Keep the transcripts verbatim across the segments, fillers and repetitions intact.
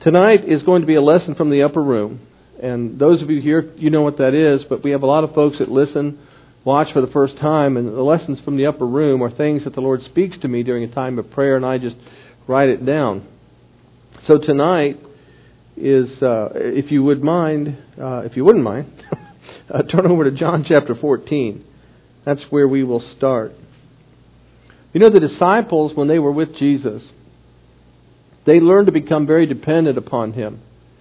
Tonight is going to be a lesson from the upper room. And those of you here, you know what that is, but we have a lot of folks that listen, watch for the first time, and the lessons from the upper room are things that the Lord speaks to me during a time of prayer, and I just write it down. So tonight is, uh, if you would mind, uh, if you wouldn't mind, uh, turn over to John chapter fourteen. That's where we will start. You know, the disciples, when they were with Jesus, they learned to become very dependent upon Him.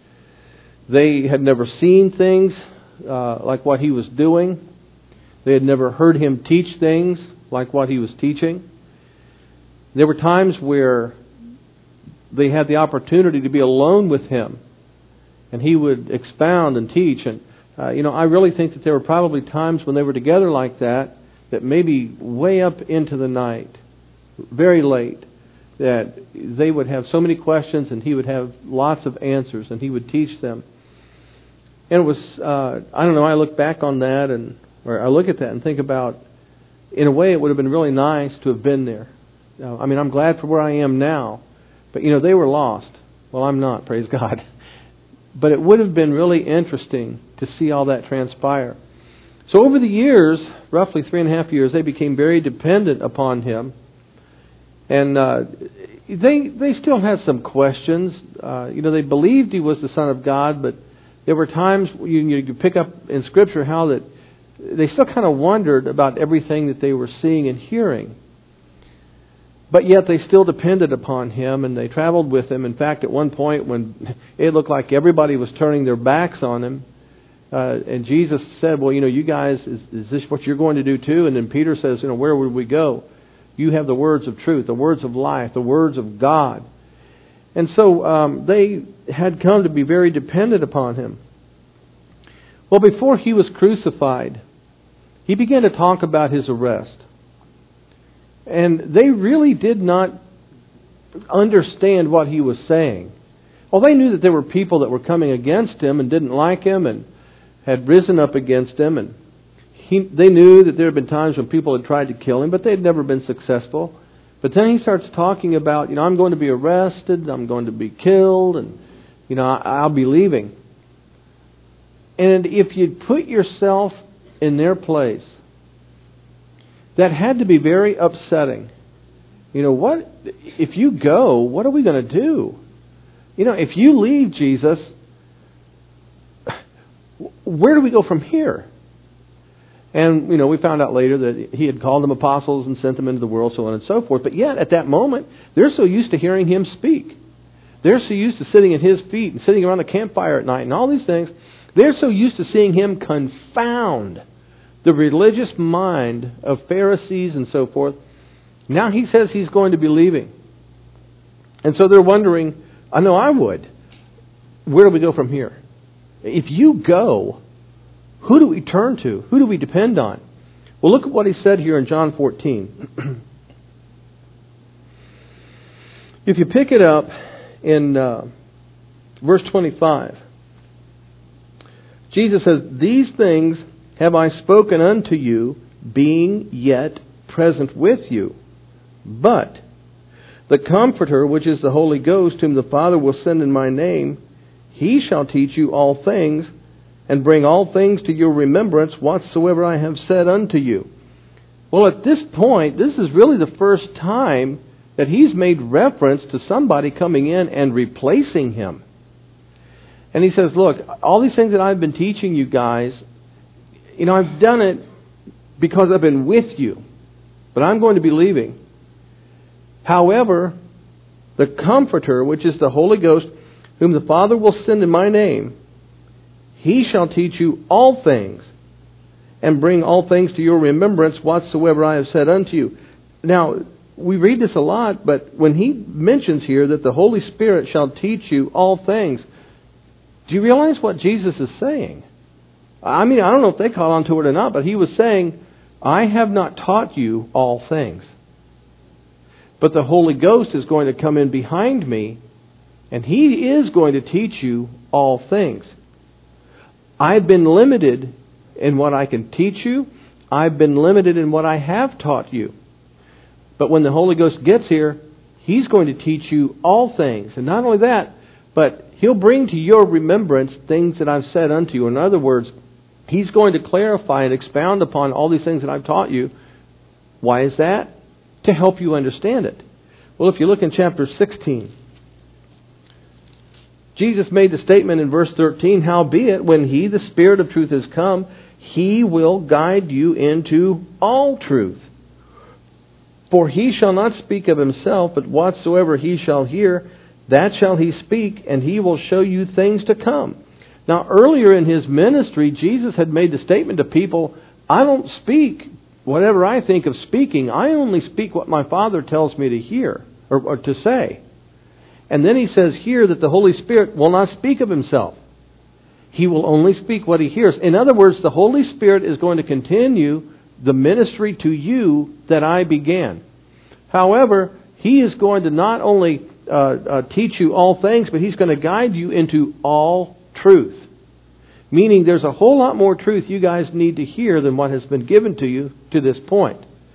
They had never seen things uh, like what He was doing. They had never heard Him teach things like what He was teaching. There were times where they had the opportunity to be alone with Him, and He would expound and teach. And uh, you know, I really think that there were probably times when they were together like that, that maybe way up into the night, very late, that they would have so many questions and He would have lots of answers and He would teach them. And it was, uh, I don't know, I look back on that and, or I look at that and think about, in a way it would have been really nice to have been there. Uh, I mean, I'm glad for where I am now, but you know, they were lost. Well, I'm not, praise God. But it would have been really interesting to see all that transpire. So over the years, roughly three and a half years, they became very dependent upon Him. And uh, they they still had some questions. Uh, you know, they believed He was the Son of God, but there were times you, you pick up in Scripture how that they still kind of wondered about everything that they were seeing and hearing. But yet they still depended upon Him, and they traveled with Him. In fact, at one point when it looked like everybody was turning their backs on Him, uh, and Jesus said, well, you know, you guys, is, is this what you're going to do too? And then Peter says, you know, where would we go? You have the words of truth, the words of life, the words of God. And so um, they had come to be very dependent upon Him. Well, before He was crucified, He began to talk about His arrest. And they really did not understand what He was saying. Well, they knew that there were people that were coming against Him and didn't like Him and had risen up against Him. And he, they knew that there had been times when people had tried to kill Him, but they had never been successful. But then He starts talking about, you know, I'm going to be arrested, I'm going to be killed, and, you know, I'll be leaving. And if you put yourself in their place, that had to be very upsetting. You know, what if you go, what are we going to do? You know, if you leave Jesus, where do we go from here? And, you know, we found out later that He had called them apostles and sent them into the world, so on and so forth. But yet, at that moment, they're so used to hearing Him speak. They're so used to sitting at His feet and sitting around the campfire at night and all these things. They're so used to seeing Him confound the religious mind of Pharisees and so forth. Now He says He's going to be leaving. And so they're wondering, I know I would, where do we go from here? If you go, who do we turn to? Who do we depend on? Well, look at what He said here in John fourteen. If you pick it up in uh, verse twenty-five, Jesus says, these things have I spoken unto you, being yet present with you. But the Comforter, which is the Holy Ghost, whom the Father will send in my name, He shall teach you all things, and bring all things to your remembrance whatsoever I have said unto you. Well, at this point, this is really the first time that He's made reference to somebody coming in and replacing Him. And He says, look, all these things that I've been teaching you guys, you know, I've done it because I've been with you. But I'm going to be leaving. However, the Comforter, which is the Holy Ghost, whom the Father will send in my name, He shall teach you all things, and bring all things to your remembrance whatsoever I have said unto you. Now, we read this a lot, but when He mentions here that the Holy Spirit shall teach you all things, do you realize what Jesus is saying? I mean, I don't know if they caught on to it or not, but He was saying, I have not taught you all things. But the Holy Ghost is going to come in behind me, and He is going to teach you all things. I've been limited in what I can teach you. I've been limited in what I have taught you. But when the Holy Ghost gets here, He's going to teach you all things. And not only that, But He'll bring to your remembrance things that I've said unto you. In other words, He's going to clarify and expound upon all these things that I've taught you. Why is that? To help you understand it. Well, if you look in chapter sixteen, Jesus made the statement in verse thirteen, "Howbeit, when He, the Spirit of truth, is come, He will guide you into all truth. For He shall not speak of Himself, but whatsoever He shall hear, that shall He speak, and He will show you things to come." Now, earlier in His ministry, Jesus had made the statement to people, "I don't speak whatever I think of speaking. I only speak what my Father tells me to hear, or, or to say." And then He says here that the Holy Spirit will not speak of Himself. He will only speak what He hears. In other words, the Holy Spirit is going to continue the ministry to you that I began. However, He is going to not only uh, uh, teach you all things, but He's going to guide you into all truth. Meaning there's a whole lot more truth you guys need to hear than what has been given to you to this point.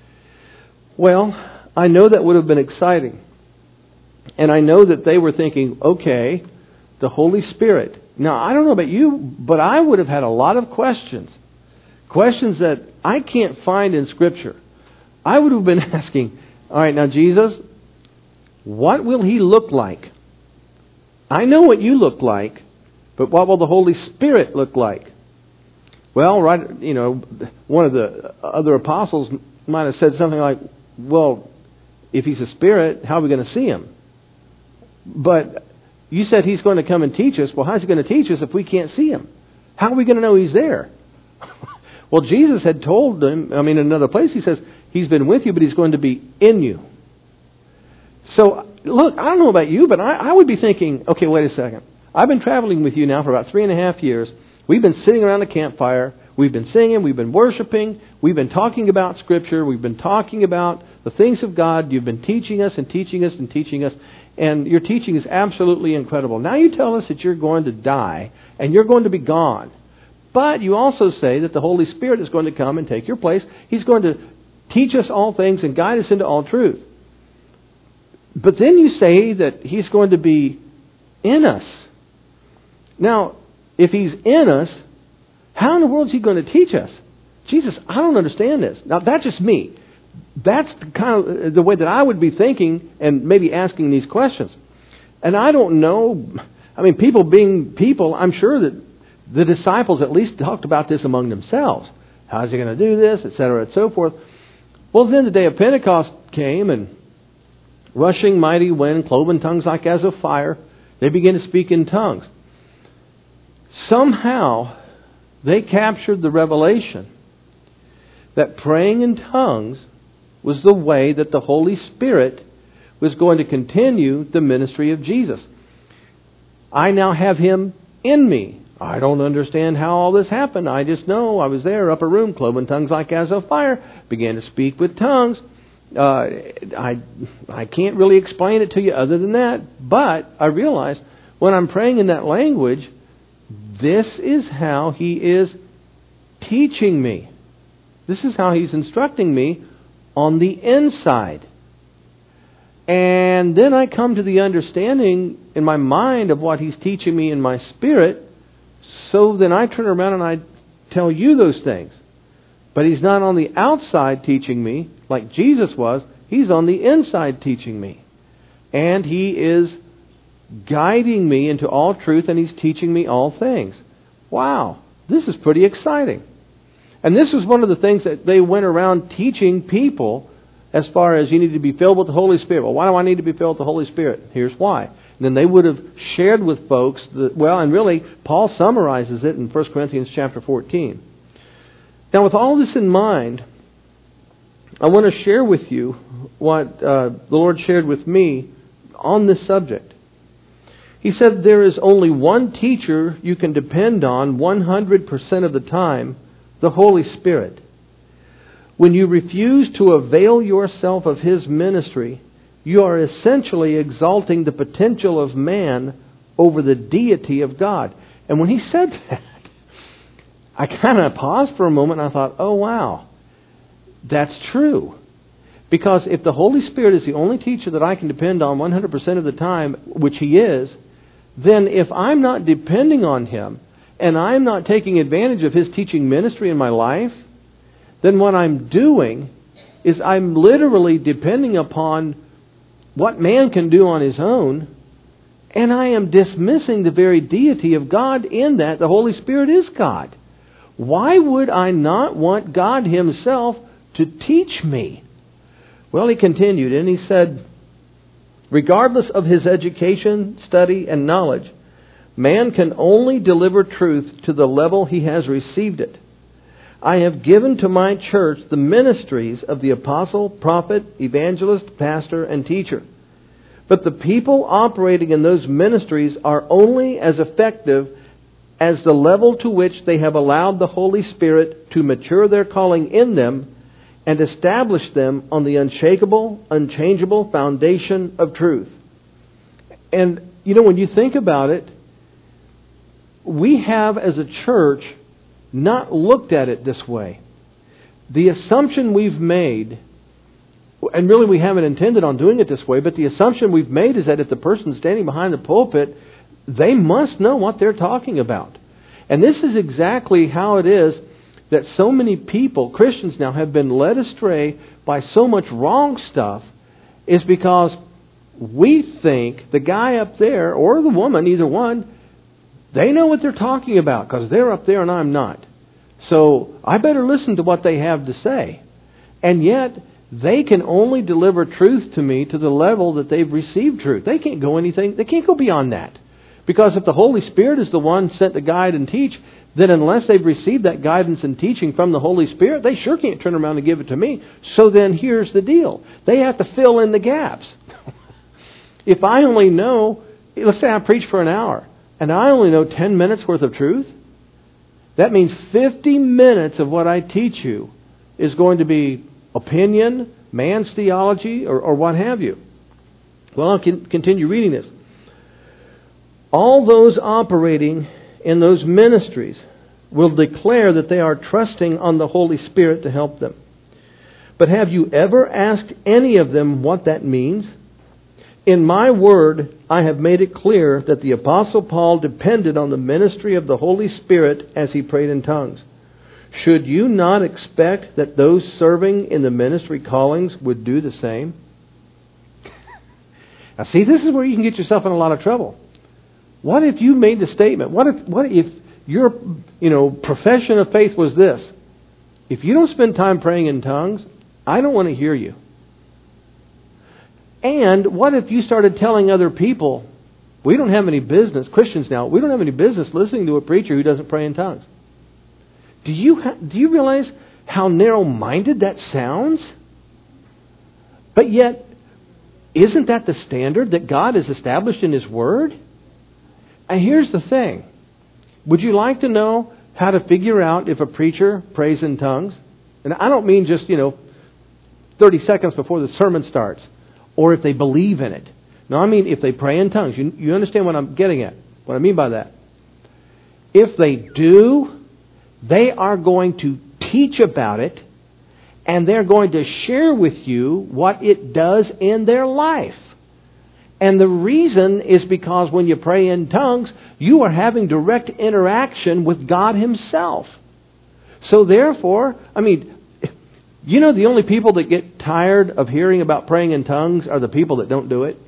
Well, I know that would have been exciting. And I know that they were thinking, okay, the Holy Spirit. Now, I don't know about you, but I would have had a lot of questions. Questions that I can't find in Scripture. I would have been asking, all right, now Jesus, what will He look like? I know what you look like, but what will the Holy Spirit look like? Well, right, you know, one of the other apostles might have said something like, well, if He's a Spirit, how are we going to see Him? But you said He's going to come and teach us. Well, how's He going to teach us if we can't see Him? How are we going to know He's there? Well, Jesus had told them, I mean, in another place, He says, He's been with you, but He's going to be in you. So, look, I don't know about you, but I, I would be thinking, okay, wait a second. I've been traveling with you now for about three and a half years. We've been sitting around the campfire. We've been singing. We've been worshiping. We've been talking about Scripture. We've been talking about the things of God. You've been teaching us and teaching us and teaching us. And your teaching is absolutely incredible. Now you tell us that you're going to die and you're going to be gone. But you also say that the Holy Spirit is going to come and take your place. He's going to teach us all things and guide us into all truth. But then you say that He's going to be in us. Now, if He's in us, how in the world is He going to teach us? Jesus, I don't understand this. Now, that's just me. That's the kind of the way that I would be thinking and maybe asking these questions. And I don't know. I mean, people being people, I'm sure that the disciples at least talked about this among themselves. How's He going to do this, et cetera, and so forth. Well, then the day of Pentecost came, and rushing mighty wind, cloven tongues like as of fire, they began to speak in tongues. Somehow, they captured the revelation that praying in tongues was the way that the Holy Spirit was going to continue the ministry of Jesus. I now have Him in me. I don't understand how all this happened. I just know I was there, upper room, cloven tongues like as of fire, began to speak with tongues. Uh, I I can't really explain it to you other than that. But I realize when I'm praying in that language, this is how He is teaching me. This is how He's instructing me on the inside. And then I come to the understanding in my mind of what He's teaching me in my spirit. So then I turn around and I tell you those things. But He's not on the outside teaching me like Jesus was. He's on the inside teaching me. And He is guiding me into all truth, and He's teaching me all things. Wow, this is pretty exciting. And this was one of the things that they went around teaching people as far as you need to be filled with the Holy Spirit. Well, why do I need to be filled with the Holy Spirit? Here's why. And then they would have shared with folks, that, well, and really, Paul summarizes it in First Corinthians chapter fourteen. Now, with all this in mind, I want to share with you what uh, the Lord shared with me on this subject. He said there is only one teacher you can depend on one hundred percent of the time, the Holy Spirit. When you refuse to avail yourself of His ministry, you are essentially exalting the potential of man over the deity of God. And when he said that, I kind of paused for a moment and I thought, oh wow, that's true. Because if the Holy Spirit is the only teacher that I can depend on one hundred percent of the time, which He is, then if I'm not depending on Him and I'm not taking advantage of His teaching ministry in my life, then what I'm doing is I'm literally depending upon what man can do on his own, and I am dismissing the very deity of God in that the Holy Spirit is God. Why would I not want God Himself to teach me? Well, he continued and he said, regardless of his education, study, and knowledge, man can only deliver truth to the level he has received it. I have given to my church the ministries of the apostle, prophet, evangelist, pastor, and teacher. But the people operating in those ministries are only as effective as the level to which they have allowed the Holy Spirit to mature their calling in them and establish them on the unshakable, unchangeable foundation of truth. And, you know, when you think about it, we have as a church not looked at it this way. The assumption we've made, and really we haven't intended on doing it this way, but the assumption we've made is that if the person's standing behind the pulpit, they must know what they're talking about. And this is exactly how it is that so many people, Christians now, have been led astray by so much wrong stuff, is because we think the guy up there, or the woman, either one, they know what they're talking about because they're up there and I'm not. So I better listen to what they have to say. And yet, they can only deliver truth to me to the level that they've received truth. They can't go anything, they can't go beyond that. Because if the Holy Spirit is the one sent to guide and teach, then unless they've received that guidance and teaching from the Holy Spirit, they sure can't turn around and give it to me. So then here's the deal. They have to fill in the gaps. If I only know, let's say I preach for an hour, and I only know ten minutes worth of truth, that means fifty minutes of what I teach you is going to be opinion, man's theology, or, or what have you. Well, I'll continue reading this. All those operating in those ministries will declare that they are trusting on the Holy Spirit to help them. But have you ever asked any of them what that means? In my word, I have made it clear that the Apostle Paul depended on the ministry of the Holy Spirit as he prayed in tongues. Should you not expect that those serving in the ministry callings would do the same? Now see, this is where you can get yourself in a lot of trouble. What if you made the statement? What if what if your you know profession of faith was this? If you don't spend time praying in tongues, I don't want to hear you. And what if you started telling other people, we don't have any business, Christians now, we don't have any business listening to a preacher who doesn't pray in tongues? Do you ha- do you realize how narrow-minded that sounds? But yet, isn't that the standard that God has established in His Word? And here's the thing. Would you like to know how to figure out if a preacher prays in tongues? And I don't mean just, you know, thirty seconds before the sermon starts, or if they believe in it. No, I mean if they pray in tongues. You, you understand what I'm getting at, what I mean by that. If they do, they are going to teach about it, and they're going to share with you what it does in their life. And the reason is because when you pray in tongues, you are having direct interaction with God Himself. So therefore, I mean, you know the only people that get tired of hearing about praying in tongues are the people that don't do it.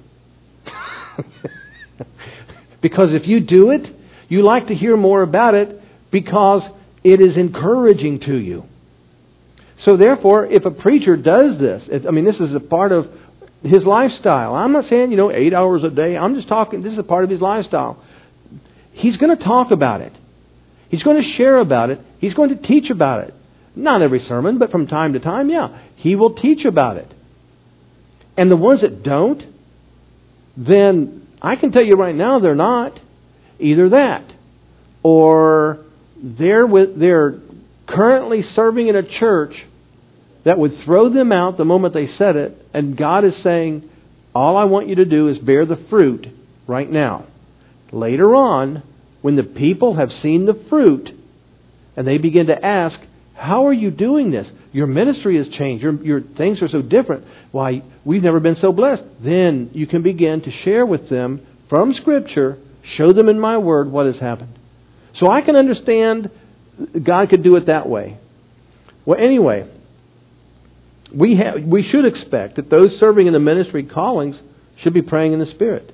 Because if you do it, you like to hear more about it because it is encouraging to you. So therefore, if a preacher does this, I mean, this is a part of his lifestyle. I'm not saying, you know, eight hours a day. I'm just talking, this is a part of his lifestyle. He's going to talk about it. He's going to share about it. He's going to teach about it. Not every sermon, but from time to time, yeah. He will teach about it. And the ones that don't, then I can tell you right now they're not. Either that, or they're with, they're currently serving in a church that would throw them out the moment they said it, and God is saying, all I want you to do is bear the fruit right now. Later on, when the people have seen the fruit, and they begin to ask, how are you doing this? Your ministry has changed. Your, your things are so different. Why, we've never been so blessed. Then you can begin to share with them from Scripture, Show them in my Word what has happened. So I can understand God could do it that way. Well, anyway, we have, we should expect that those serving in the ministry callings should be praying in the Spirit.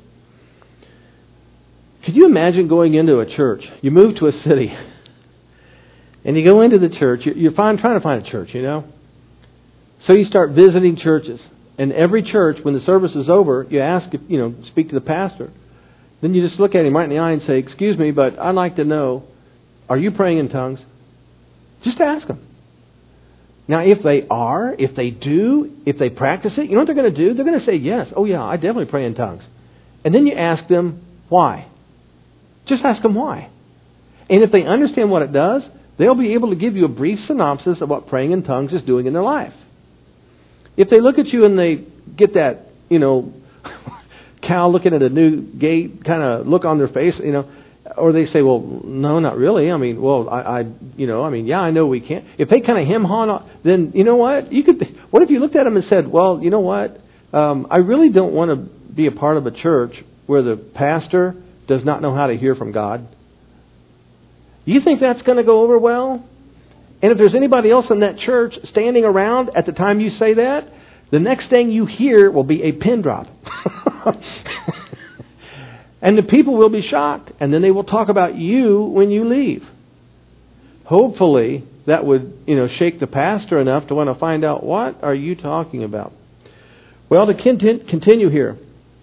Could you imagine going into a church? You move to a city, and you go into the church. You're trying to find a church, you know. So you start visiting churches. And every church, when the service is over, you ask, if, you know, speak to the pastor. Then you just look at him right in the eye and say, excuse me, but I'd like to know, are you praying in tongues? Just ask them. Now, if they are, if they do, if they practice it, you know what they're going to do? They're going to say, yes, oh yeah, I definitely pray in tongues. And then you ask them, why? Just ask them why. And if they understand what it does, they'll be able to give you a brief synopsis of what praying in tongues is doing in their life. If they look at you and they get that, you know, cow looking at a new gate kind of look on their face, you know, or they say, well, no, not really. I mean, well, I, I you know, I mean, yeah, I know we can't. If they kind of hem-haw, then you know what? You could. What if you looked at them and said, well, you know what? Um, I really don't want to be a part of a church where the pastor does not know how to hear from God. You think that's going to go over well? And if there's anybody else in that church standing around at the time you say that, the next thing you hear will be a pin drop. And the people will be shocked. And then they will talk about you when you leave. Hopefully, that would, you know, shake the pastor enough to want to find out, what are you talking about? Well, to continue here.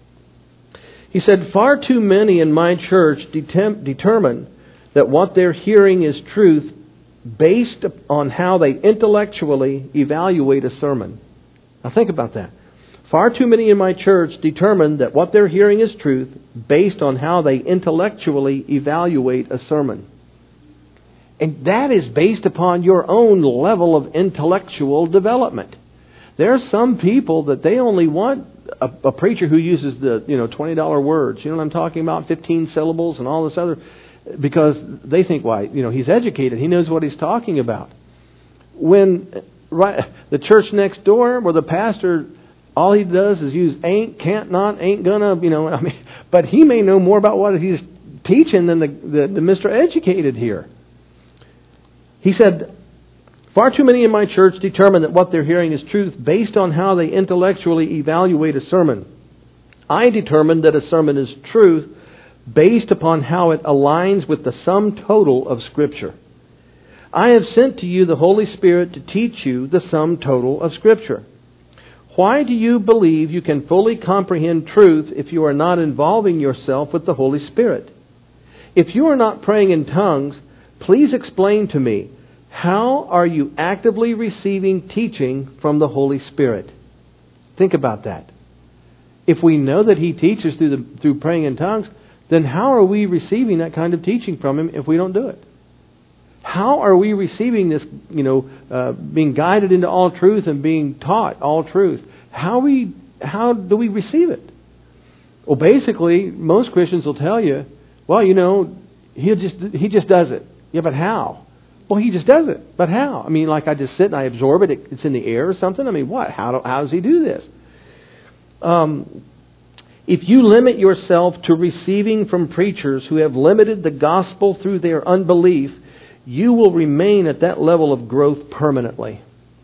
He said, far too many in my church detem- determine that what they're hearing is truth based on how they intellectually evaluate a sermon. Now think about that. Far too many in my church determine that what they're hearing is truth based on how they intellectually evaluate a sermon. And that is based upon your own level of intellectual development. There are some people that they only want a, a preacher who uses the, you know, twenty dollar words. You know what I'm talking about? fifteen syllables and all this other, because they think, why, you know, he's educated. He knows what he's talking about. When right, the church next door where the pastor, all he does is use ain't, can't, not, ain't gonna, you know, I mean, but he may know more about what he's teaching than the, the, the Mister Educated here. He said, far too many in my church determine that what they're hearing is truth based on how they intellectually evaluate a sermon. I determine that a sermon is truth based upon how it aligns with the sum total of Scripture. I have sent to you the Holy Spirit to teach you the sum total of Scripture. Why do you believe you can fully comprehend truth if you are not involving yourself with the Holy Spirit? If you are not praying in tongues, please explain to me, how are you actively receiving teaching from the Holy Spirit? Think about that. If we know that He teaches through the, through praying in tongues, then how are we receiving that kind of teaching from Him if we don't do it? How are we receiving this, you know, uh, being guided into all truth and being taught all truth? How we, how do we receive it? Well, basically, most Christians will tell you, well, you know, he just he just does it. Yeah, but how? Well, He just does it. But how? I mean, like I just sit and I absorb it. It's in the air or something. I mean, what? How do, how does He do this? Um, if you limit yourself to receiving from preachers who have limited the gospel through their unbelief, you will remain at that level of growth permanently.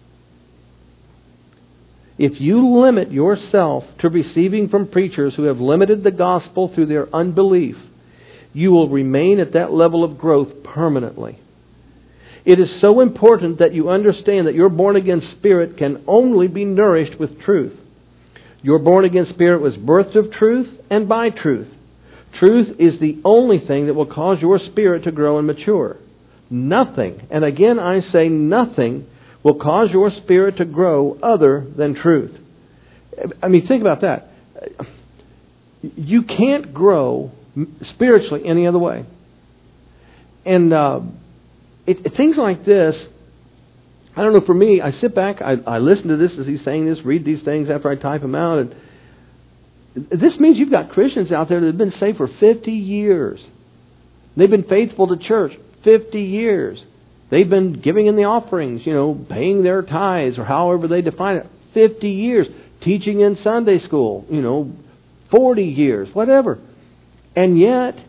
If you limit yourself to receiving from preachers who have limited the gospel through their unbelief, you will remain at that level of growth permanently. It is so important that you understand that your born-again spirit can only be nourished with truth. Your born-again spirit was birthed of truth and by truth. Truth is the only thing that will cause your spirit to grow and mature. Nothing, and again I say nothing, will cause your spirit to grow other than truth. I mean, think about that. You can't grow spiritually any other way. And uh, it, it, things like this, I don't know, for me, I sit back, I, I listen to this as he's saying this, read these things after I type them out. And this means you've got Christians out there that have been saved for fifty years. They've been faithful to church fifty years. They've been giving in the offerings, you know, paying their tithes or however they define it. fifty years. Teaching in Sunday school, you know, forty years, whatever. And yet,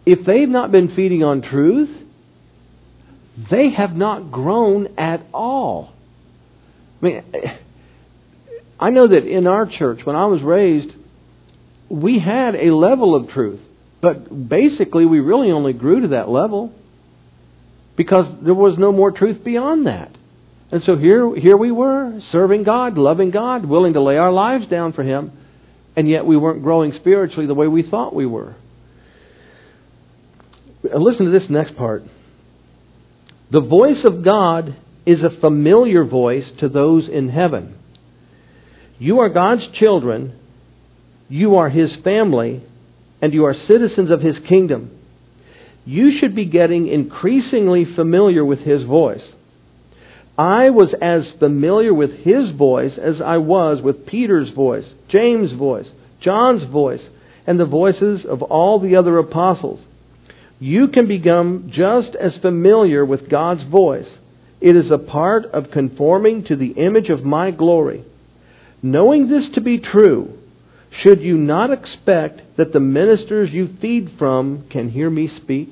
if they've not been feeding on truth, they have not grown at all. I mean, I know that in our church, when I was raised, we had a level of truth. But basically, we really only grew to that level because there was no more truth beyond that. And so here, here we were, serving God, loving God, willing to lay our lives down for Him, and yet we weren't growing spiritually the way we thought we were. Listen to this next part. The voice of God is a familiar voice to those in heaven. You are God's children, you are His family, and you are citizens of His kingdom. You should be getting increasingly familiar with His voice. I was as familiar with His voice as I was with Peter's voice, James' voice, John's voice, and the voices of all the other apostles. You can become just as familiar with God's voice. It is a part of conforming to the image of my glory. Knowing this to be true, should you not expect that the ministers you feed from can hear me speak?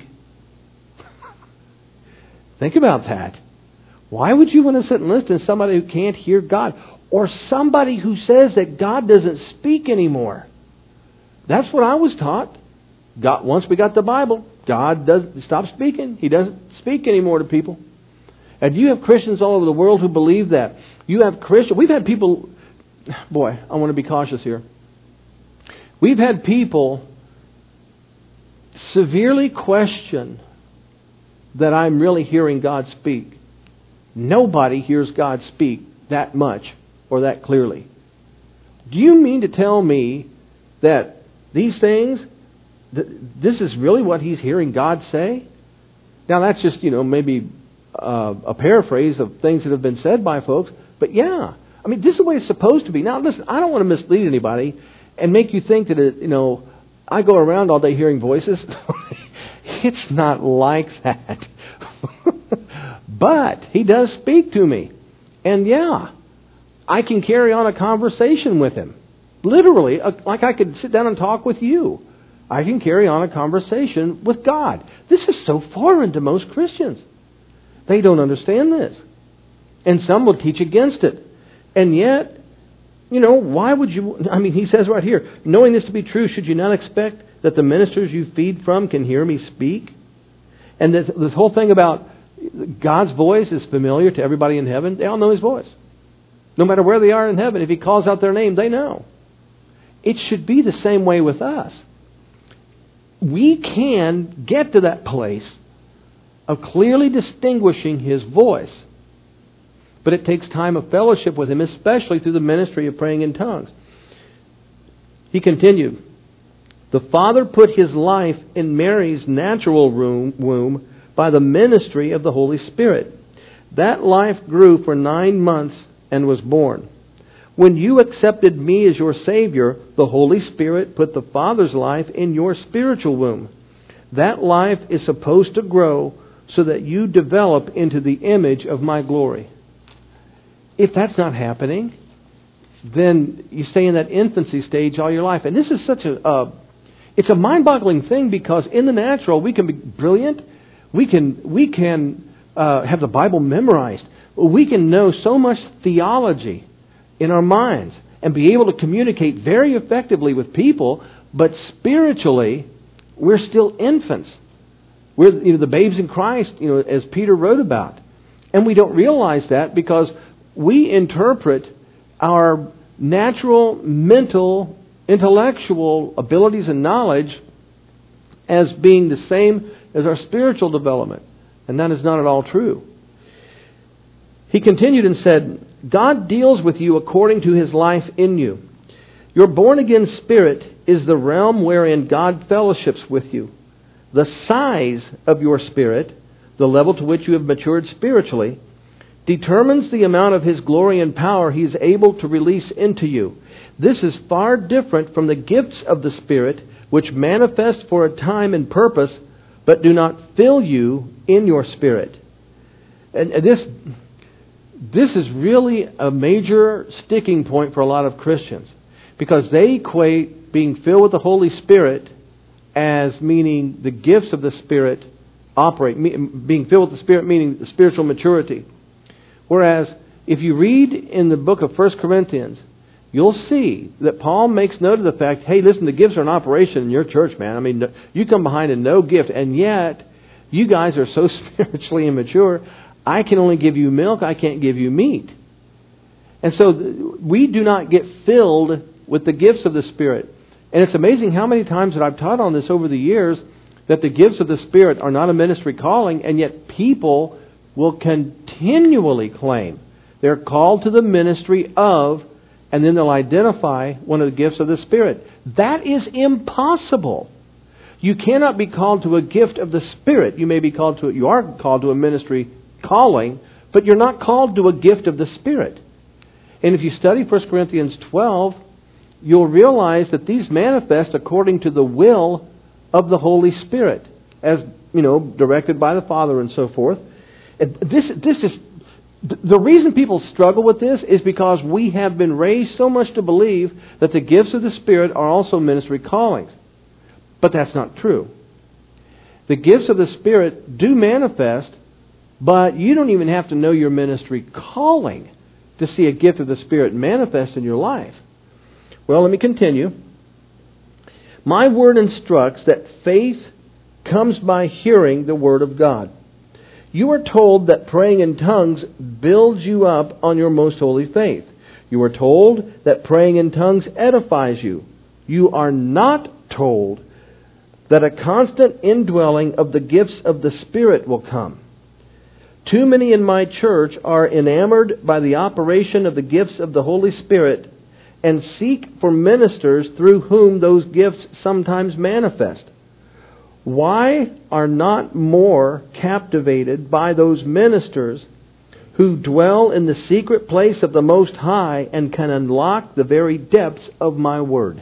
Think about that. Why would you want to sit and listen to somebody who can't hear God? Or somebody who says that God doesn't speak anymore? That's what I was taught. God, once we got the Bible, God does stop speaking. He doesn't speak anymore to people. And you have Christians all over the world who believe that. You have Christians. We've had people. Boy, I want to be cautious here. We've had people severely question that I'm really hearing God speak. Nobody hears God speak that much or that clearly. Do you mean to tell me that these things, th- this is really what he's hearing God say? Now that's just, you know, maybe uh, a paraphrase of things that have been said by folks. But yeah, I mean, this is the way it's supposed to be. Now listen, I don't want to mislead anybody and make you think that, it, you know, I go around all day hearing voices. It's not like that. But He does speak to me. And yeah, I can carry on a conversation with Him. Literally, like I could sit down and talk with you. I can carry on a conversation with God. This is so foreign to most Christians. They don't understand this. And some will teach against it. And yet, you know, why would you... I mean, He says right here, knowing this to be true, should you not expect that the ministers you feed from can hear me speak? And this, this whole thing about God's voice is familiar to everybody in heaven. They all know His voice. No matter where they are in heaven, if He calls out their name, they know. It should be the same way with us. We can get to that place of clearly distinguishing His voice. But it takes time of fellowship with Him, especially through the ministry of praying in tongues. He continued, the Father put His life in Mary's natural womb by the ministry of the Holy Spirit. That life grew for nine months and was born. When you accepted me as your Savior, the Holy Spirit put the Father's life in your spiritual womb. That life is supposed to grow so that you develop into the image of my glory. If that's not happening, then you stay in that infancy stage all your life. And this is such a, uh, it's a mind-boggling thing because in the natural we can be brilliant. We can we can uh, have the Bible memorized. We can know so much theology in our minds and be able to communicate very effectively with people. But spiritually, we're still infants. We're you know, the babes in Christ, you know, as Peter wrote about, and we don't realize that because we interpret our natural, mental, intellectual abilities and knowledge as being the same as our spiritual development. And that is not at all true. He continued and said, God deals with you according to His life in you. Your born-again spirit is the realm wherein God fellowships with you. The size of your spirit, the level to which you have matured spiritually, determines the amount of His glory and power He is able to release into you. This is far different from the gifts of the Spirit, which manifest for a time and purpose, but do not fill you in your spirit. And this, this is really a major sticking point for a lot of Christians, because they equate being filled with the Holy Spirit as meaning the gifts of the Spirit operate, being filled with the Spirit meaning the spiritual maturity. Whereas if you read in the book of First Corinthians, you'll see that Paul makes note of the fact, hey, listen, the gifts are in operation in your church, man. I mean, you come behind in no gift, and yet you guys are so spiritually immature, I can only give you milk, I can't give you meat. And so we do not get filled with the gifts of the Spirit. And it's amazing how many times that I've taught on this over the years, that the gifts of the Spirit are not a ministry calling, and yet people will continually claim they're called to the ministry of, and then they'll identify one of the gifts of the Spirit. That is impossible. You cannot be called to a gift of the Spirit. You may be called to it. You are called to a ministry calling, but you're not called to a gift of the Spirit. And if you study First Corinthians twelve, you'll realize that these manifest according to the will of the Holy Spirit, as, you know, directed by the Father and so forth. And this, this is the reason people struggle with this is because we have been raised so much to believe that the gifts of the Spirit are also ministry callings. But that's not true. The gifts of the Spirit do manifest, but you don't even have to know your ministry calling to see a gift of the Spirit manifest in your life. Well, let me continue. My word instructs that faith comes by hearing the Word of God. You are told that praying in tongues builds you up on your most holy faith. You are told that praying in tongues edifies you. You are not told that a constant indwelling of the gifts of the Spirit will come. Too many in my church are enamored by the operation of the gifts of the Holy Spirit and seek for ministers through whom those gifts sometimes manifest. Why are not more captivated by those ministers who dwell in the secret place of the Most High and can unlock the very depths of my Word?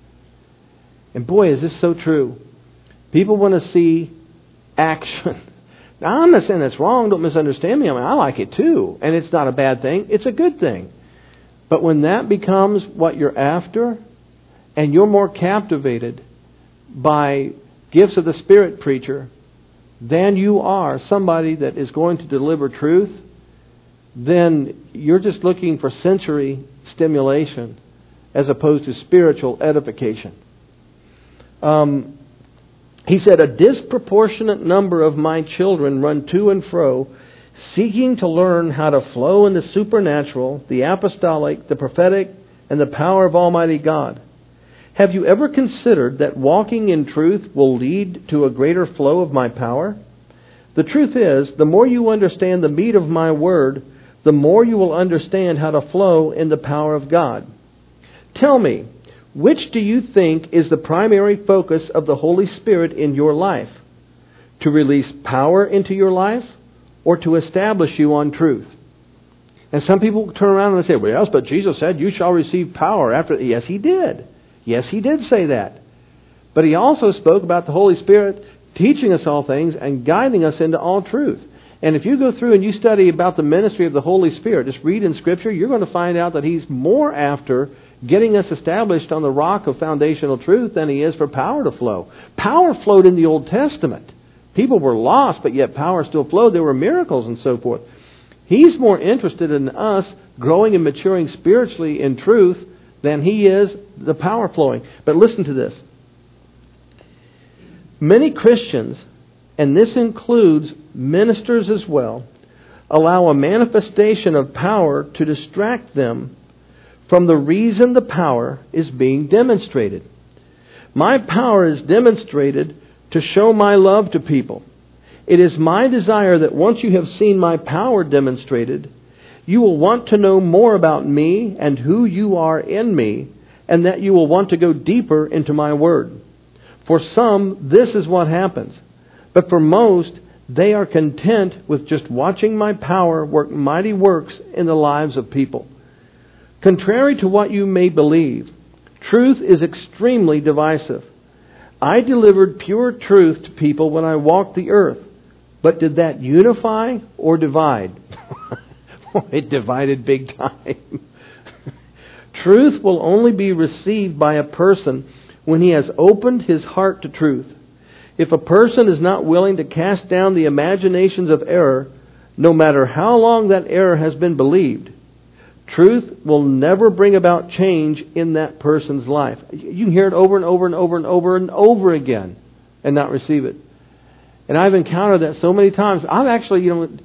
And boy, is this so true. People want to see action. Now, I'm not saying that's wrong. Don't misunderstand me. I mean, I like it too. And it's not a bad thing. It's a good thing. But when that becomes what you're after, and you're more captivated by gifts of the Spirit, preacher, than you are somebody that is going to deliver truth, then you're just looking for sensory stimulation as opposed to spiritual edification. Um, he said, a disproportionate number of my children run to and fro, seeking to learn how to flow in the supernatural, the apostolic, the prophetic, and the power of Almighty God. Have you ever considered that walking in truth will lead to a greater flow of my power? The truth is, the more you understand the meat of my word, the more you will understand how to flow in the power of God. Tell me, which do you think is the primary focus of the Holy Spirit in your life? To release power into your life, or to establish you on truth? And some people turn around and say, well, yes, but Jesus said you shall receive power after... Yes, He did. Yes, He did say that. But He also spoke about the Holy Spirit teaching us all things and guiding us into all truth. And if you go through and you study about the ministry of the Holy Spirit, just read in Scripture, you're going to find out that He's more after getting us established on the rock of foundational truth than He is for power to flow. Power flowed in the Old Testament. People were lost, but yet power still flowed. There were miracles and so forth. He's more interested in us growing and maturing spiritually in truth than He is the power flowing. But listen to this. Many Christians, and this includes ministers as well, allow a manifestation of power to distract them from the reason the power is being demonstrated. My power is demonstrated to show my love to people. It is my desire that once you have seen my power demonstrated, you will want to know more about me and who you are in me, and that you will want to go deeper into my word. For some, this is what happens. But for most, they are content with just watching my power work mighty works in the lives of people. Contrary to what you may believe, truth is extremely divisive. I delivered pure truth to people when I walked the earth. But did that unify or divide? It divided big time. Truth will only be received by a person when he has opened his heart to truth. If a person is not willing to cast down the imaginations of error, no matter how long that error has been believed, truth will never bring about change in that person's life. You can hear it over and over and over and over and over again and not receive it. And I've encountered that so many times. I've actually, you know,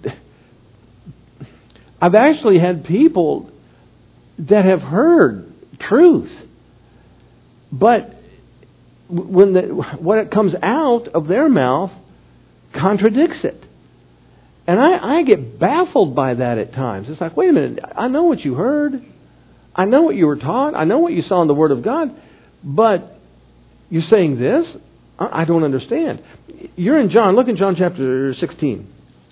I've actually had people that have heard truth, but when the, what it comes out of their mouth contradicts it. And I, I get baffled by that at times. It's like, wait a minute, I know what you heard. I know what you were taught. I know what you saw in the Word of God. But you're saying this? I don't understand. You're in John. Look in John chapter sixteen.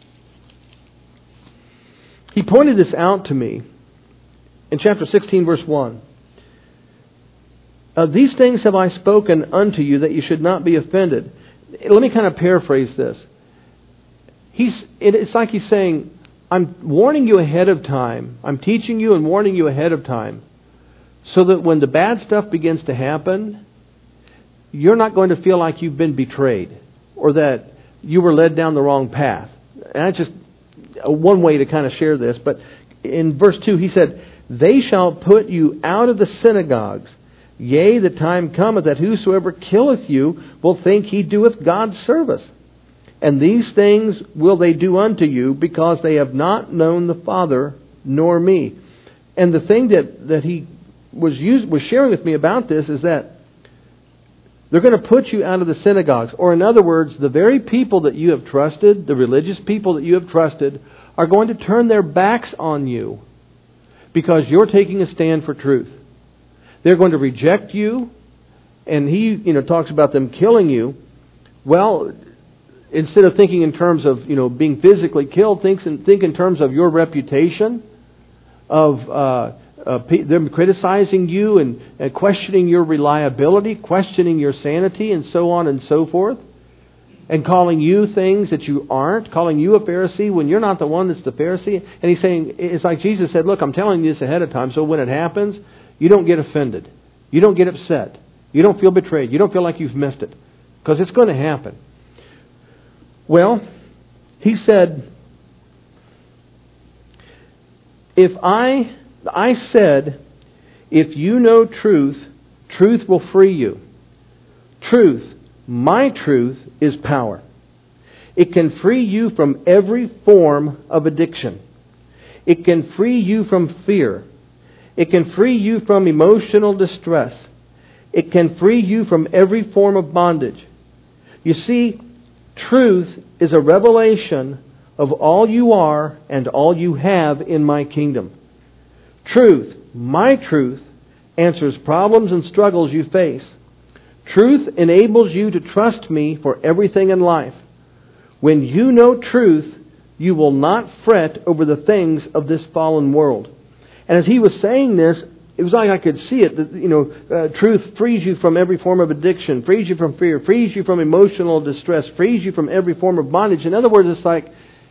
He pointed this out to me in chapter sixteen, verse one. Uh, These things have I spoken unto you, that you should not be offended. Let me kind of paraphrase this. He's, it's like he's saying, I'm warning you ahead of time. I'm teaching you and warning you ahead of time, so that when the bad stuff begins to happen, you're not going to feel like you've been betrayed or that you were led down the wrong path. And that's just one way to kind of share this. But in verse two, he said, they shall put you out of the synagogues. Yea, the time cometh that whosoever killeth you will think he doeth God's service. And these things will they do unto you, because they have not known the Father nor me. And the thing that, that he was used, was sharing with me about this is that they're going to put you out of the synagogues. Or in other words, the very people that you have trusted, the religious people that you have trusted, are going to turn their backs on you because you're taking a stand for truth. They're going to reject you. And he, you know, talks about them killing you. Well, instead of thinking in terms of, you know, being physically killed, think in, think in terms of your reputation, of uh, uh, them criticizing you and, and questioning your reliability, questioning your sanity, and so on and so forth, and calling you things that you aren't, calling you a Pharisee when you're not the one that's the Pharisee. And he's saying, it's like Jesus said, look, I'm telling you this ahead of time, so when it happens, you don't get offended. You don't get upset. You don't feel betrayed. You don't feel like you've missed it. Because it's going to happen. Well, he said, if I, I said, if you know truth, truth will free you. Truth, my truth, is power. It can free you from every form of addiction. It can free you from fear. It can free you from emotional distress. It can free you from every form of bondage. You see, truth is a revelation of all you are and all you have in my kingdom. Truth, my truth, answers problems and struggles you face. Truth enables you to trust me for everything in life. When you know truth, you will not fret over the things of this fallen world. And as he was saying this, it was like I could see it. That, you know, uh, truth frees you from every form of addiction, frees you from fear, frees you from emotional distress, frees you from every form of bondage. In other words, it's like,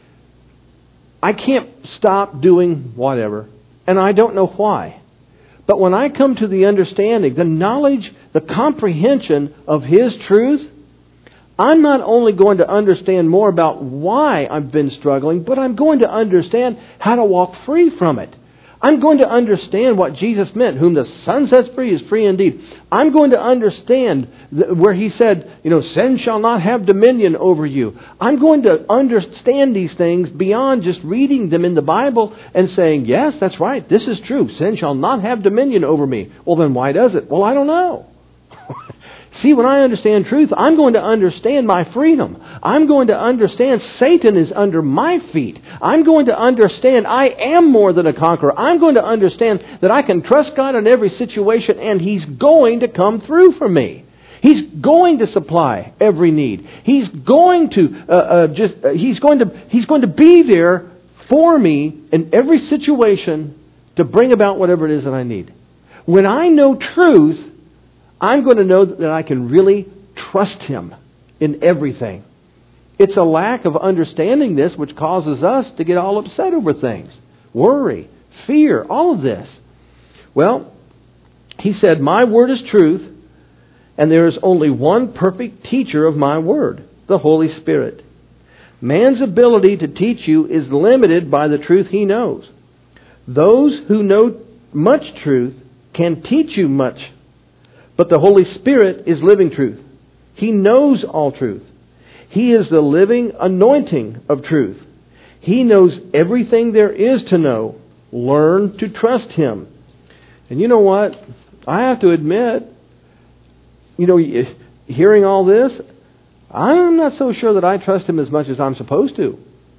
I can't stop doing whatever, and I don't know why. But when I come to the understanding, the knowledge, the comprehension of His truth, I'm not only going to understand more about why I've been struggling, but I'm going to understand how to walk free from it. I'm going to understand what Jesus meant. Whom the Son sets free is free indeed. I'm going to understand where He said, you know, sin shall not have dominion over you. I'm going to understand these things beyond just reading them in the Bible and saying, yes, that's right, this is true. Sin shall not have dominion over me. Well, then why does it? Well, I don't know. See, when I understand truth, I'm going to understand my freedom. I'm going to understand Satan is under my feet. I'm going to understand I am more than a conqueror. I'm going to understand that I can trust God in every situation, and He's going to come through for me. He's going to supply every need. He's going to uh, uh, just uh, He's going to He's going to be there for me in every situation to bring about whatever it is that I need. When I know truth, I'm going to know that I can really trust Him in everything. It's a lack of understanding this which causes us to get all upset over things. Worry, fear, all of this. Well, he said, my word is truth. and there is only one perfect teacher of my word, the Holy Spirit. Man's ability to teach you is limited by the truth he knows. Those who know much truth can teach you much, but the Holy Spirit is living truth. He knows all truth. He is the living anointing of truth. He knows everything there is to know. Learn to trust Him. And you know what? I have to admit, you know, hearing all this, I'm not so sure that I trust Him as much as I'm supposed to.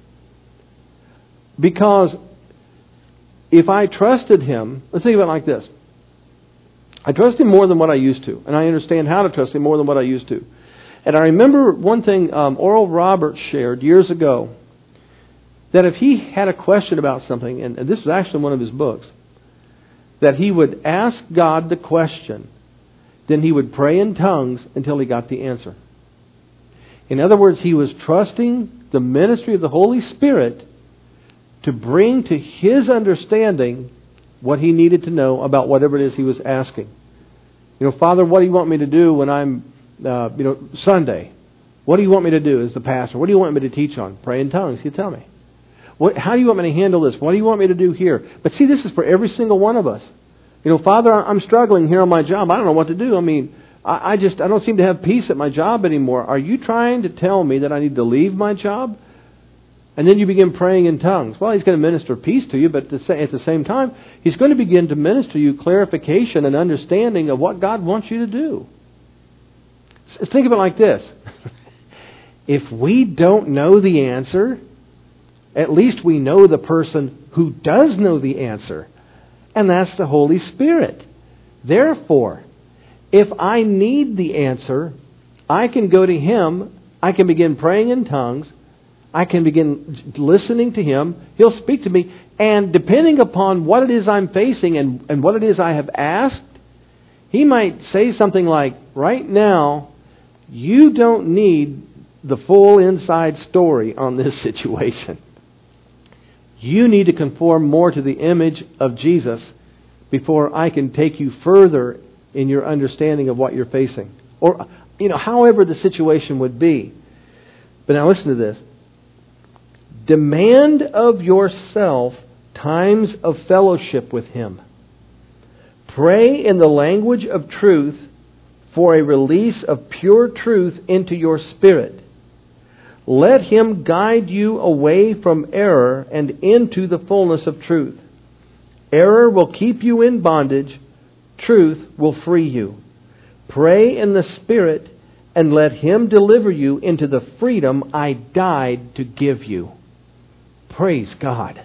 Because if I trusted Him, let's think about it like this. I trust Him more than what I used to. And I understand how to trust Him more than what I used to. And I remember one thing um, Oral Roberts shared years ago, that if he had a question about something, and, and this was actually one of his books, that he would ask God the question, then he would pray in tongues until he got the answer. In other words, he was trusting the ministry of the Holy Spirit to bring to his understanding what he needed to know about whatever it is he was asking. You know, Father, what do you want me to do when I'm, uh, you know, Sunday? What do you want me to do as the pastor? What do you want me to teach on? Pray in tongues. He'd tell me. What, how do you want me to handle this? What do you want me to do here? But see, this is for every single one of us. You know, Father, I'm struggling here on my job. I don't know what to do. I mean, I, I just, I don't seem to have peace at my job anymore. Are you trying to tell me that I need to leave my job? And then you begin praying in tongues. Well, He's going to minister peace to you, but at the same time, He's going to begin to minister you clarification and understanding of what God wants you to do. Think of it like this. If we don't know the answer, at least we know the person who does know the answer. And that's the Holy Spirit. Therefore, if I need the answer, I can go to Him. I can begin praying in tongues. I can begin listening to Him. He'll speak to me. And depending upon what it is I'm facing and, and what it is I have asked, He might say something like, right now, you don't need the full inside story on this situation. You need to conform more to the image of Jesus before I can take you further in your understanding of what you're facing. Or, you know, however the situation would be. But now listen to this. Demand of yourself times of fellowship with Him. Pray in the language of truth for a release of pure truth into your spirit. Let Him guide you away from error and into the fullness of truth. Error will keep you in bondage. Truth will free you. Pray in the Spirit and let Him deliver you into the freedom I died to give you. Praise God.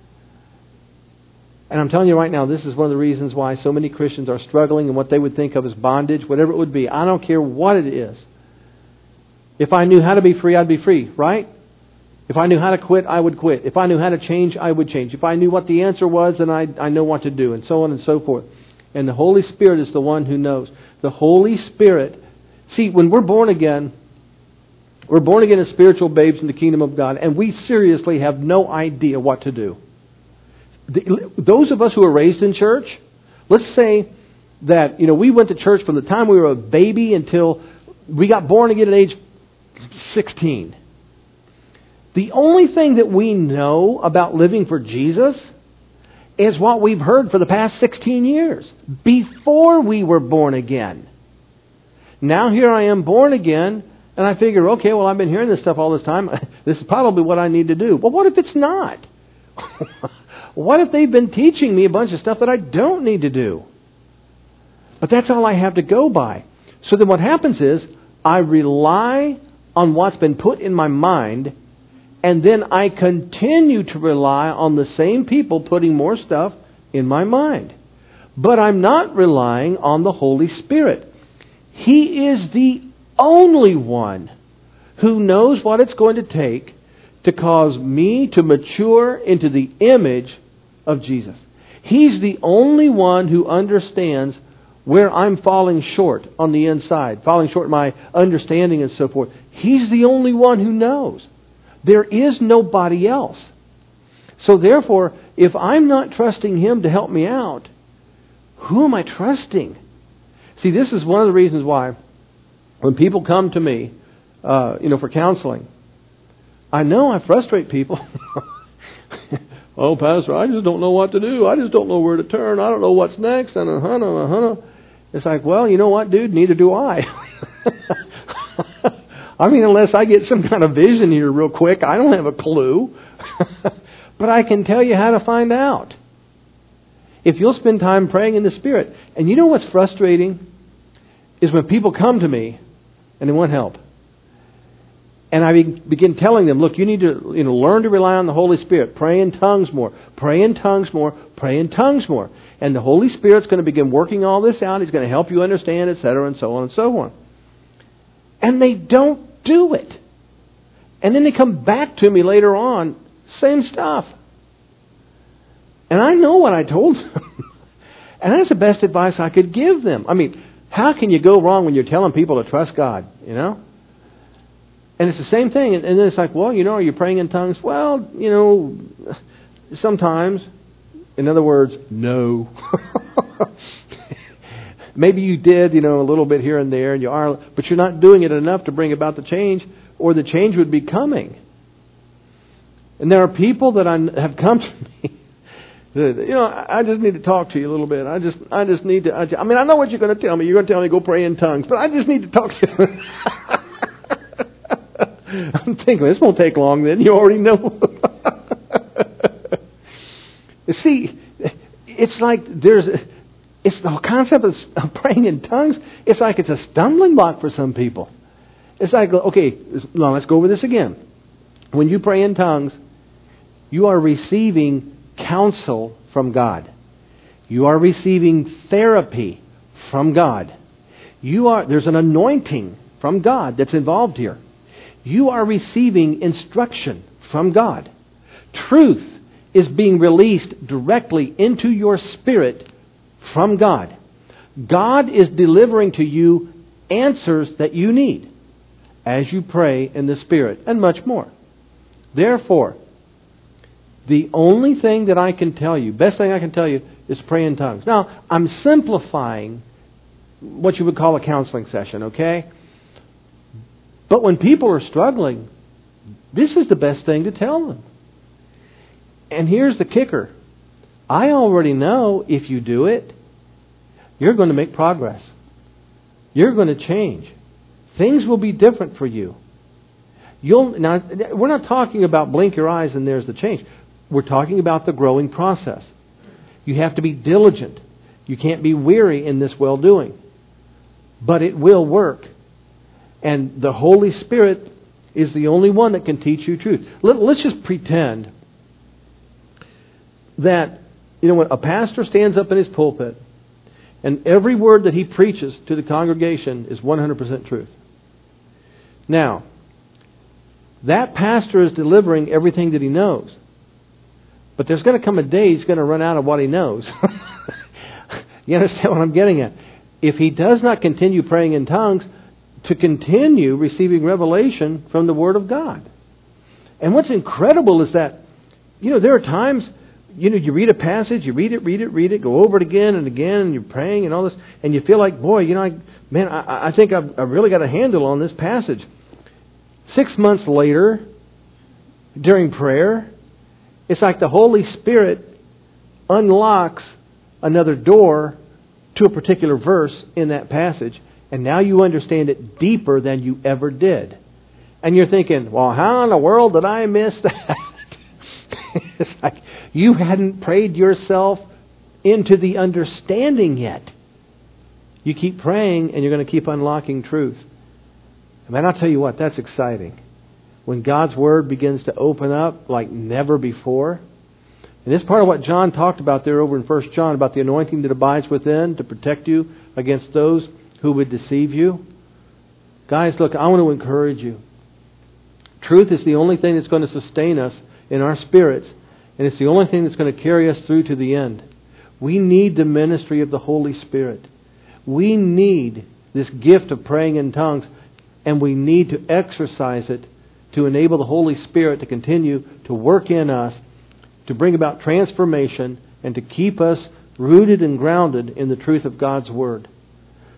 And I'm telling you right now, this is one of the reasons why so many Christians are struggling in what they would think of as bondage, whatever it would be. I don't care what it is. If I knew how to be free, I'd be free, right? If I knew how to quit, I would quit. If I knew how to change, I would change. If I knew what the answer was, then I, I know what to do, and so on and so forth. And the Holy Spirit is the one who knows. The Holy Spirit, see, when we're born again, we're born again as spiritual babes in the kingdom of God, and we seriously have no idea what to do. The, those of us who are raised in church, let's say that, you know, we went to church from the time we were a baby until we got born again at age sixteen. The only thing that we know about living for Jesus is what we've heard for the past sixteen years, before we were born again. Now here I am born again, and I figure, okay, well, I've been hearing this stuff all this time. This is probably what I need to do. Well, what if it's not? What if they've been teaching me a bunch of stuff that I don't need to do? But that's all I have to go by. So then what happens is, I rely on what's been put in my mind, and then I continue to rely on the same people putting more stuff in my mind. But I'm not relying on the Holy Spirit. He is the only one who knows what it's going to take to cause me to mature into the image of Jesus. He's the only one who understands where I'm falling short on the inside, falling short in my understanding and so forth. He's the only one who knows. There is nobody else. So therefore, if I'm not trusting Him to help me out, who am I trusting? See, this is one of the reasons why when people come to me, uh, you know, for counseling, I know I frustrate people. Oh, Pastor, I just don't know what to do. I just don't know where to turn. I don't know what's next. And uh, uh, uh, uh. It's like, well, you know what, dude? Neither do I. I mean, unless I get some kind of vision here real quick, I don't have a clue. But I can tell you how to find out. If you'll spend time praying in the Spirit. And you know what's frustrating? Is when people come to me and they want help. And I begin telling them, look, you need to you know, learn to rely on the Holy Spirit. Pray in tongues more. Pray in tongues more. Pray in tongues more. And the Holy Spirit's going to begin working all this out. He's going to help you understand, et cetera, and so on and so on. And they don't do it. And then they come back to me later on, same stuff. And I know what I told them. And that's the best advice I could give them. I mean, how can you go wrong when you're telling people to trust God, you know? And it's the same thing. And then it's like, well, you know, are you praying in tongues? Well, you know, sometimes. In other words, no. Maybe you did, you know, a little bit here and there, and you are, but you're not doing it enough to bring about the change, or the change would be coming. And there are people that I have come to me. You know, I just need to talk to you a little bit. I just, I just need to. I, just, I mean, I know what you're going to tell me. You're going to tell me go pray in tongues, but I just need to talk to you. I'm thinking, this won't take long then. You already know. See, it's like there's, it's the concept of praying in tongues. It's like it's a stumbling block for some people. It's like, okay, now let's go over this again. When you pray in tongues, you are receiving counsel from God. You are receiving therapy from God. You are, there's an anointing from God that's involved here. You are receiving instruction from God. Truth is being released directly into your spirit from God. God is delivering to you answers that you need as you pray in the Spirit, and much more. Therefore, the only thing that I can tell you, best thing I can tell you, is pray in tongues. Now, I'm simplifying what you would call a counseling session, okay? But when people are struggling, this is the best thing to tell them. And here's the kicker. I already know if you do it, you're going to make progress. You're going to change. Things will be different for you. You'll now, we're not talking about blink your eyes and there's the change. We're talking about the growing process. You have to be diligent. You can't be weary in this well-doing. But it will work. And the Holy Spirit is the only one that can teach you truth. Let, let's just pretend that, you know, when a pastor stands up in his pulpit and every word that he preaches to the congregation is one hundred percent truth. Now, that pastor is delivering everything that he knows. But there's going to come a day he's going to run out of what he knows. You understand what I'm getting at? If he does not continue praying in tongues, to continue receiving revelation from the Word of God. And what's incredible is that, you know, there are times, you know, you read a passage, you read it, read it, read it, go over it again and again, and you're praying and all this, and you feel like, boy, you know, I, man, I, I think I've, I've really got a handle on this passage. Six months later, during prayer, it's like the Holy Spirit unlocks another door to a particular verse in that passage, and now you understand it deeper than you ever did. And you're thinking, well, how in the world did I miss that? It's like you hadn't prayed yourself into the understanding yet. You keep praying and you're going to keep unlocking truth. I mean, I'll tell you what, that's exciting. When God's Word begins to open up like never before. And this is part of what John talked about there over in First John, about the anointing that abides within to protect you against those who would deceive you. Guys, look, I want to encourage you. Truth is the only thing that's going to sustain us in our spirits, and it's the only thing that's going to carry us through to the end. We need the ministry of the Holy Spirit. We need this gift of praying in tongues, and we need to exercise it to enable the Holy Spirit to continue to work in us, to bring about transformation, and to keep us rooted and grounded in the truth of God's Word.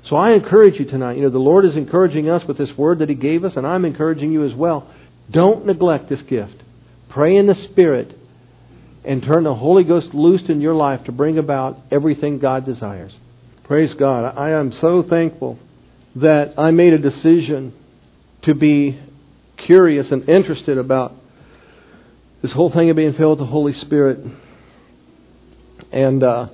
So I encourage you tonight. You know, the Lord is encouraging us with this word that He gave us, and I'm encouraging you as well. Don't neglect this gift. Pray in the Spirit and turn the Holy Ghost loose in your life to bring about everything God desires. Praise God. I am so thankful that I made a decision to be curious and interested about this whole thing of being filled with the Holy Spirit. And uh,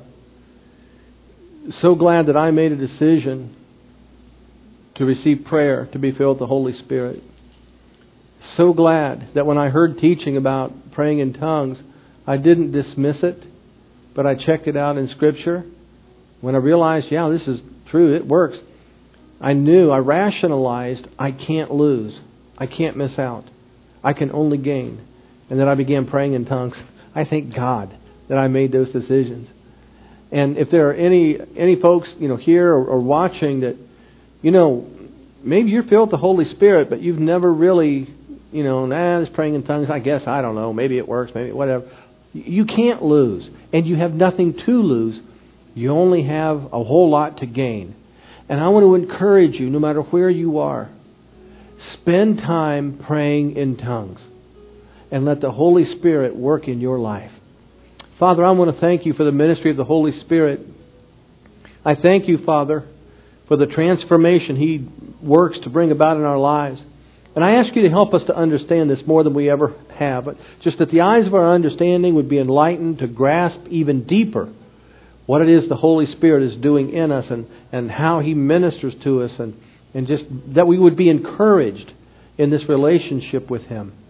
so glad that I made a decision to receive prayer, to be filled with the Holy Spirit. So glad that when I heard teaching about praying in tongues, I didn't dismiss it, but I checked it out in Scripture. When I realized, yeah, this is true, it works, I knew, I rationalized, I can't lose. I can't miss out. I can only gain. And then I began praying in tongues. I thank God that I made those decisions. And if there are any any folks, you know, here or, or watching that, you know, maybe you're filled with the Holy Spirit, but you've never really, you know, nah, this praying in tongues, I guess, I don't know, maybe it works, maybe whatever. You can't lose. And you have nothing to lose. You only have a whole lot to gain. And I want to encourage you, no matter where you are, spend time praying in tongues and let the Holy Spirit work in your life. Father, I want to thank you for the ministry of the Holy Spirit. I thank you, Father, for the transformation He works to bring about in our lives. And I ask you to help us to understand this more than we ever have. But just that the eyes of our understanding would be enlightened to grasp even deeper what it is the Holy Spirit is doing in us and, and how He ministers to us. And, and just that we would be encouraged in this relationship with Him.